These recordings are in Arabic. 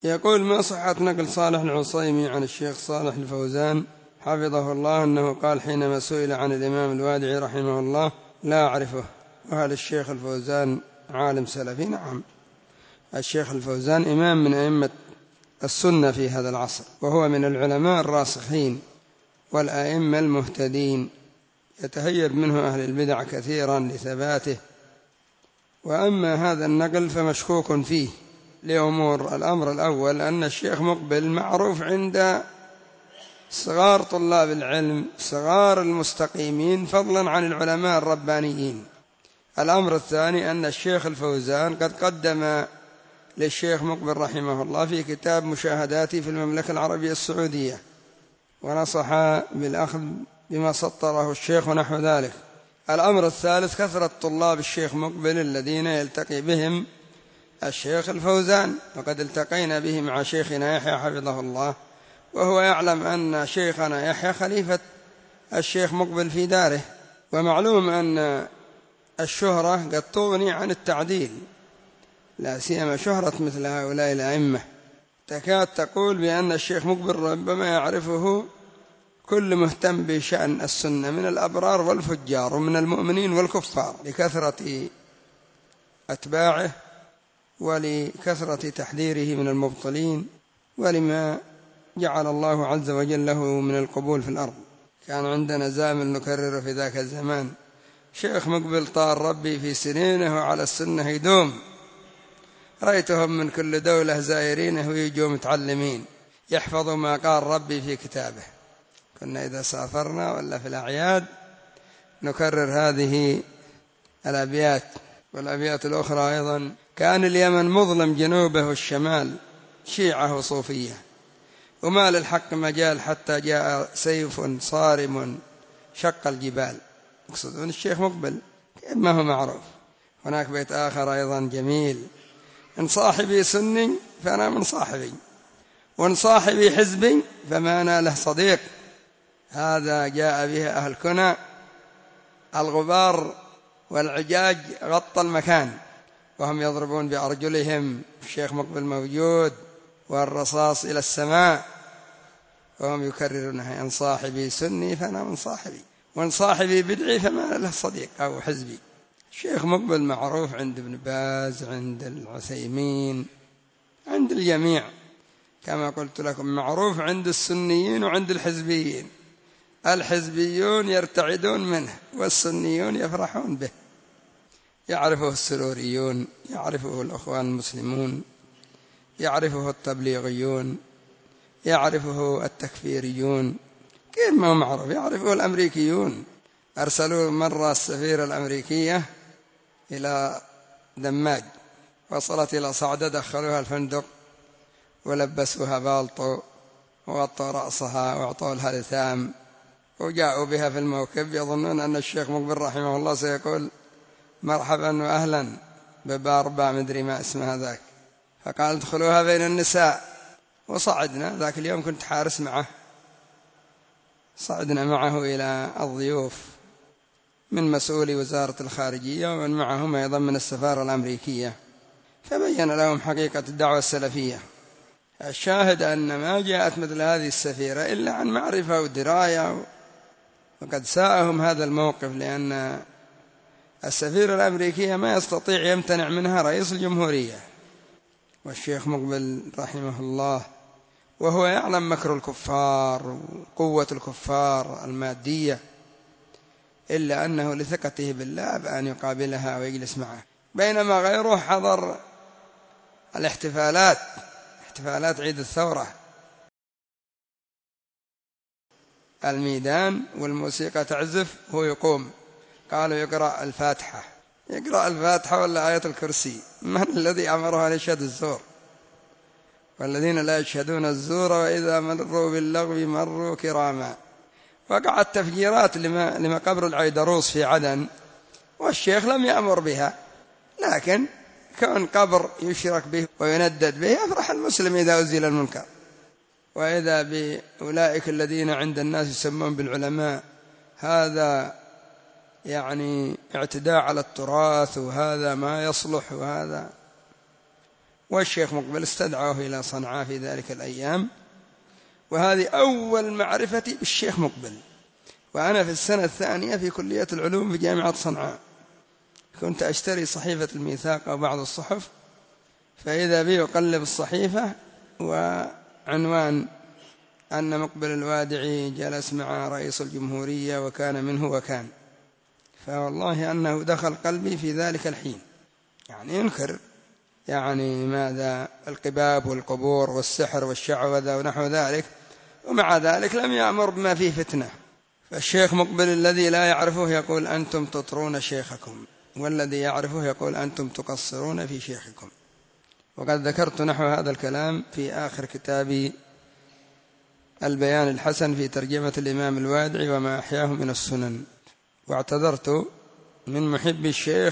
يقول: ما صحة نقل صالح العصيمي عن الشيخ صالح الفوزان حفظه الله أنه قال حينما سئل عن الإمام الوادعي رحمه الله: لا أعرفه، وهل الشيخ الفوزان عالم سلفي؟ نعم، الشيخ الفوزان إمام من أئمة السنة في هذا العصر، وهو من العلماء الراسخين والأئمة المهتدين، يتهيب منه أهل البدع كثيرا لثباته. وأما هذا النقل فمشكوك فيه لأمور: الأمر الأول أن الشيخ مقبل معروف عند صغار طلاب العلم، صغار المستقيمين، فضلا عن العلماء الربانيين. الأمر الثاني أن الشيخ الفوزان قد قدم للشيخ مقبل رحمه الله في كتاب مشاهداتي في المملكة العربية السعودية، ونصح بالأخذ بما سطره الشيخ ونحو ذلك. الأمر الثالث كثرة طلاب الشيخ مقبل الذين يلتقي بهم الشيخ الفوزان، وقد التقينا به مع شيخنا يحيى حفظه الله، وهو يعلم أن شيخنا يحيى خليفة الشيخ مقبل في داره، ومعلوم أن الشهرة قد تغني عن التعديل، لا سيما شهرة مثل هؤلاء الأئمة، تكاد تقول بأن الشيخ مقبل ربما يعرفه كل مهتم بشأن السنة من الأبرار والفجار ومن المؤمنين والكفار، لكثرة أتباعه ولكثرة تحذيره من المبطلين، ولما جعل الله عز وجل له من القبول في الأرض. كان عندنا زامل نكرر في ذاك الزمان: شيخ مقبل طال ربي في سنينه وعلى السنة يدوم، رأيتهم من كل دولة زائرينه ويجوا متعلمين يحفظوا ما قال ربي في كتابه. كنا إذا سافرنا ولا في الأعياد نكرر هذه الأبيات، والأبيات الأخرى أيضا: كان اليمن مظلم جنوبه والشمال شيعة وصوفية، وما للحق مجال حتى جاء سيف صارم شق الجبال. يقصدون الشيخ مقبل، ما هو معروف. هناك بيت آخر أيضا جميل: إن صاحبي سني فأنا من صاحبي، وإن صاحبي حزبي فما أنا له صديق. هذا جاء به أهل كنى، الغبار والعجاج غطى المكان وهم يضربون بأرجلهم، الشيخ مقبل موجود والرصاص إلى السماء، وهم يكررونها: إن صاحبي سني فأنا من صاحبي، وإن صاحبي بدعي فما له صديق أو حزبي. الشيخ مقبل معروف عند ابن باز، عند العثيمين، عند الجميع، كما قلت لكم معروف عند السنيين وعند الحزبيين. الحزبيون يرتعدون منه والسنيون يفرحون به، يعرفه السروريون، يعرفه الأخوان المسلمون، يعرفه التبليغيون، يعرفه التكفيريون، كيف ما هو معروف، يعرفه الأمريكيون. أرسلوا مرة السفيرة الأمريكية إلى دماج، وصلت إلى صعدة، دخلوها الفندق ولبسوها بالطو وغطوا رأسها وأعطوا لها لثام، وجاءوا بها في الموكب يظنون أن الشيخ مقبل رحمه الله سيقول مرحبا وأهلا بباربع مدري ما اسمها ذاك، فقال ادخلوها بين النساء. وصعدنا ذاك اليوم، كنت حارس معه، صعدنا معه إلى الضيوف من مسؤولي وزارة الخارجية ومن معهم أيضا من السفارة الأمريكية، فبين لهم حقيقة الدعوة السلفية. الشاهد أن ما جاءت مثل هذه السفيرة إلا عن معرفة ودراية، وقد ساءهم هذا الموقف، لأن السفيرة الأمريكية ما يستطيع يمتنع منها رئيس الجمهورية، والشيخ مقبل رحمه الله وهو يعلم مكر الكفار وقوة الكفار المادية، إلا أنه لثقته بالله بأن يقابلها ويجلس معه، بينما غيره حضر الاحتفالات، احتفالات عيد الثورة، الميدان والموسيقى تعزف وهو يقوم، قالوا يقرأ الفاتحة، يقرأ الفاتحة ولا آية الكرسي؟ من الذي أمره أن يشهد الزور؟ والذين لا يشهدون الزور وإذا مروا باللغو مروا كراما. وقعت تفجيرات لمقابر العيدروس في عدن، والشيخ لم يأمر بها، لكن كون قبر يشرك به ويندد به يفرح المسلم إذا أزيل المنكر. وإذا بأولئك الذين عند الناس يسمون بالعلماء، هذا يعني اعتداء على التراث، وهذا ما يصلح، وهذا والشيخ مقبل استدعاه إلى صنعاء في ذلك الأيام، وهذه أول معرفتي بالشيخ مقبل، وأنا في السنة الثانية في كلية العلوم في جامعة صنعاء. كنت أشتري صحيفة الميثاق أو بعض الصحف، فإذا بي أقلب الصحيفة وعنوان أن مقبل الوادعي جلس مع رئيس الجمهورية وكان منه وكان. فوالله أنه دخل قلبي في ذلك الحين، يعني ينكر يعني ماذا القباب والقبور والسحر والشعوذة ونحو ذلك، ومع ذلك لم يأمر بما فيه فتنة. فالشيخ مقبل الذي لا يعرفه يقول أنتم تطرون شيخكم، والذي يعرفه يقول أنتم تقصرون في شيخكم. وقد ذكرت نحو هذا الكلام في آخر كتابي البيان الحسن في ترجمة الإمام الوادعي وما أحياه من السنن، واعتذرت من محب الشيخ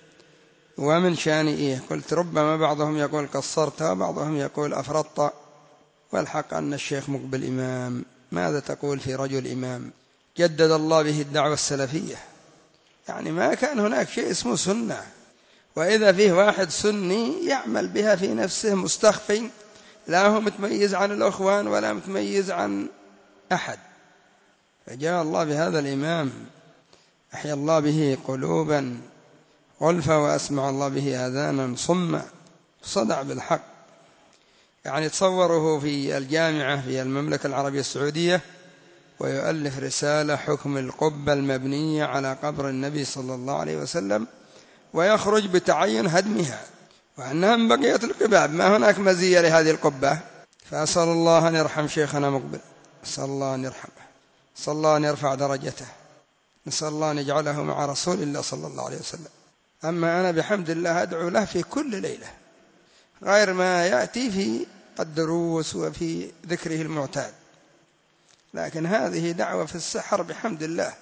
ومن شانئيه. قلت ربما بعضهم يقول قصرت وبعضهم يقول أفرطت، والحق أن الشيخ مقبل إمام. ماذا تقول في رجل إمام جدد الله به الدعوة السلفية؟ يعني ما كان هناك شيء اسمه سنة، وإذا فيه واحد سني يعمل بها في نفسه مستخفي، لا هو متميز عن الأخوان ولا متميز عن أحد. فجاء الله بهذا الإمام أحيا الله به قلوبا غلفا وأسمع الله به آذانا صما، صدع بالحق. يعني تصوره في الجامعة في المملكة العربية السعودية ويؤلف رسالة حكم القبة المبنية على قبر النبي صلى الله عليه وسلم، ويخرج بتعين هدمها وأنها من بقية القباب، ما هناك مزية لهذه القبة. فأسأل الله أن يرحم شيخنا مقبل، أسأل الله أن يرحمه، أسأل الله أن يرفع درجته، نسأل الله أن يجعله مع رسول الله صلى الله عليه وسلم. أما أنا بحمد الله أدعو له في كل ليلة غير ما يأتي في الدروس وفي ذكره المعتاد، لكن هذه دعوة في السحر بحمد الله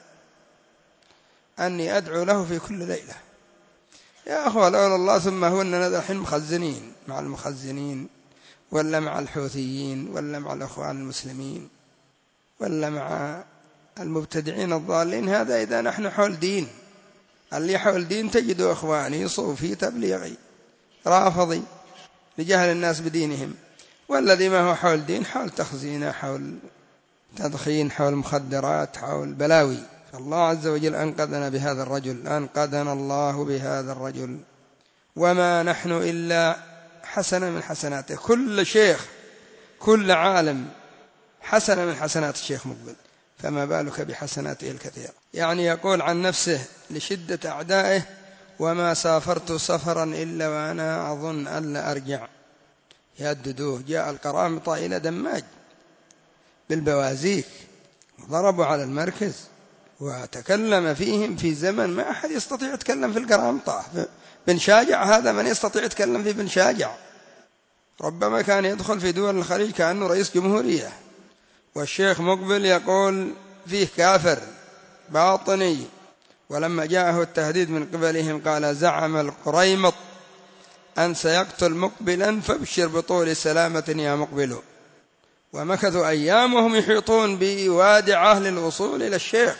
أني أدعو له في كل ليلة. يا أخوة لولا الله ثم هو أننا الحين مخزنين مع المخزنين، ولا مع الحوثيين، ولا مع الأخوان المسلمين، ولا مع المبتدعين الضالين. هذا إذا نحن حول دين. اللي حول دين تجده أخواني صوفي تبليغي رافضي لجهل الناس بدينهم، والذي ما هو حول دين حول تخزينة، حول تدخين، حول مخدرات، حول بلاوي. فالله عز وجل أنقذنا بهذا الرجل، أنقذنا الله بهذا الرجل، وما نحن إلا حسنة من حسناته. كل شيخ كل عالم حسنة من حسنات الشيخ مقبل، فما بالك بحسناته الكثيرة. يعني يقول عن نفسه لشدة أعدائه: وما سافرت سفرا إلا وأنا أظن أن لا أرجع. يهددوه. جاء القرامطة إلى دماج بالبوازيك وضربوا على المركز وتكلم فيهم في زمن ما أحد يستطيع يتكلم في القرامطة. بن شاجع هذا من يستطيع يتكلم في بن شاجع؟ ربما كان يدخل في دول الخليج كأنه رئيس جمهورية. والشيخ مقبل يقول فيه كافر باطني، ولما جاءه التهديد من قبلهم قال: زعم القريمط أن سيقتل مقبلا فابشر بطول سلامة يا مقبل. ومكثوا أيام وهم يحيطون بوادعه للوصول إلى الشيخ،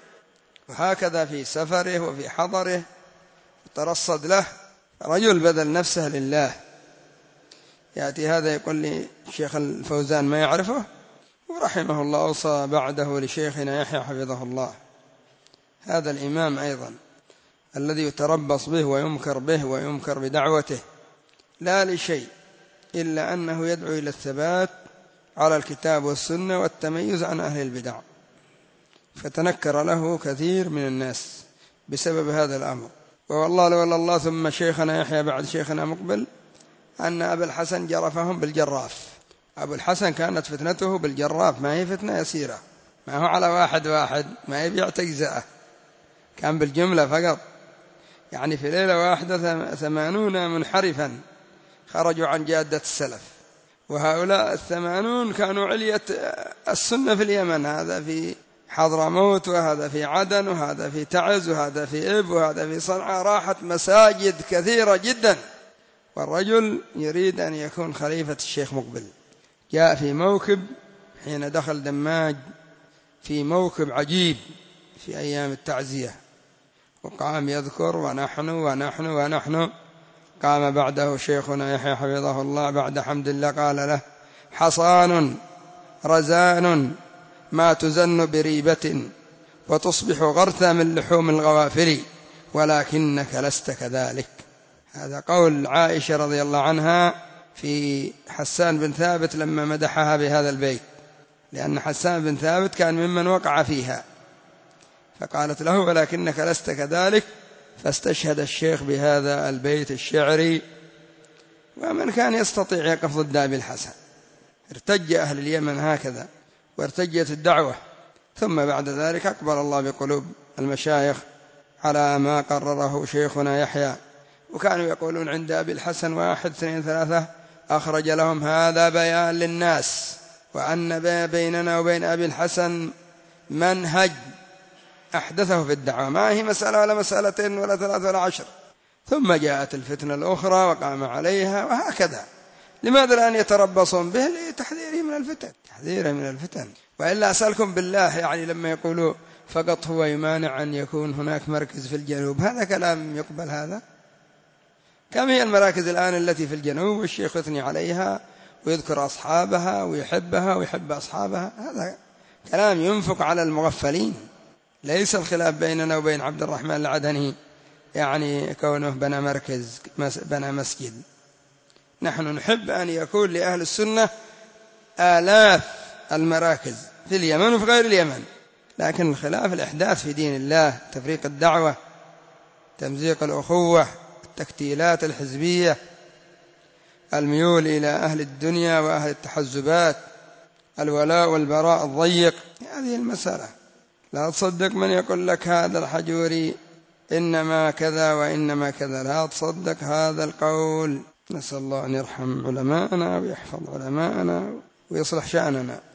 وهكذا في سفره وفي حضره ترصد له. رجل بذل نفسه لله. يأتي هذا يقول لي الشيخ الفوزان ما يعرفه، ورحمه الله أوصى بعده لشيخنا يحيى حفظه الله. هذا الإمام أيضا الذي يتربص به ويمكر به ويمكر بدعوته، لا لشيء إلا أنه يدعو إلى الثبات على الكتاب والسنة والتميز عن أهل البدع، فتنكر له كثير من الناس بسبب هذا الأمر. والله لولا الله ثم شيخنا يحيى بعد شيخنا مقبل أن أبا الحسن جرفهم بالجراف. أبو الحسن كانت فتنته بالجراف، ما هي فتنة يسيرة، ما هو على واحد واحد، ما يبيع تجزئة، كان بالجملة فقط. يعني في ليلة واحدة 80 منحرفا خرجوا عن جادة السلف، وهؤلاء 80 كانوا علية السنة في اليمن، هذا في حضرموت، وهذا في عدن، وهذا في تعز، وهذا في إب، وهذا في صنعاء. راحت مساجد كثيرة جدا، والرجل يريد أن يكون خليفة الشيخ مقبل. جاء في موكب حين دخل دماج، في موكب عجيب في أيام التعزية، وقام يذكر ونحن ونحن ونحن، قام بعده شيخنا يحيى حفظه الله بعد حمد الله قال له: حصان رزان ما تزن بريبة وتصبح غرثا من لحوم الغوافل ولكنك لست كذلك. هذا قول عائشة رضي الله عنها في حسان بن ثابت لما مدحها بهذا البيت، لأن حسان بن ثابت كان ممن وقع فيها، فقالت له: ولكنك لست كذلك. فاستشهد الشيخ بهذا البيت الشعري. ومن كان يستطيع يقف ضد أبي الحسن. ارتج أهل اليمن هكذا وارتجت الدعوة، ثم بعد ذلك أقبل الله بقلوب المشايخ على ما قرره شيخنا يحيى. وكانوا يقولون عند أبي الحسن 1 2 3 أخرج لهم هذا بيان للناس، وأن بيننا وبين أبي الحسن منهج أحدثه في الدعوة، ما هي مسألة ولا مسألتين ولا 3 ولا 10. ثم جاءت الفتنة الأخرى وقام عليها، وهكذا. لماذا لأن يتربصون به؟ لتحذيره من الفتن، تحذيره من الفتن. وإلا أسألكم بالله، يعني لما يقولوا فقط هو يمانع أن يكون هناك مركز في الجنوب، هذا كلام يقبل؟ هذا كم هي المراكز الآن التي في الجنوب والشيخ يثني عليها ويذكر أصحابها ويحبها ويحب أصحابها؟ هذا كلام ينفق على المغفلين. ليس الخلاف بيننا وبين عبد الرحمن العدني يعني كونه بنى مركز، بنى مسجد. نحن نحب أن يكون لأهل السنة آلاف المراكز في اليمن وفي غير اليمن، لكن الخلاف الإحداث في دين الله، تفريق الدعوة، تمزيق الأخوة، التكتيلات الحزبية، الميول إلى أهل الدنيا وأهل التحزبات، الولاء والبراء الضيق. هذه المسألة. لا تصدق من يقول لك هذا الحجوري إنما كذا وإنما كذا، لا تصدق هذا القول. نسأل الله أن يرحم علماءنا ويحفظ علماءنا ويصلح شأننا.